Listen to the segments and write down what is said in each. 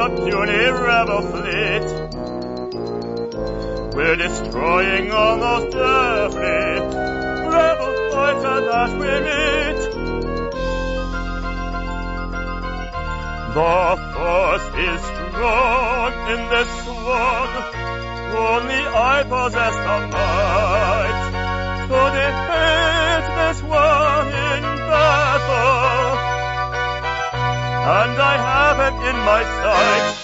the puny rebel fleet. We're destroying almost every rebel fighter that we meet. The force is strong in this one. Only I possess the might to defeat this one in battle. And I have it in my sight.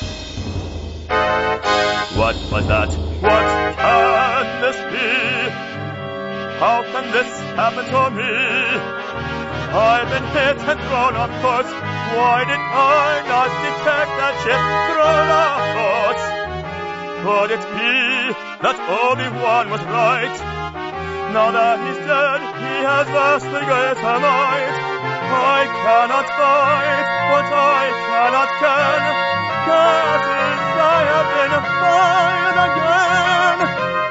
What was that? What can this be? How can this happen to me? I've been hit and thrown off course. Why did I not detect that ship thrown off course? Could it be that Obi-Wan was right? Now that he's dead, he has vastly greater might. I cannot fight what I cannot can. That is, I have been fired again.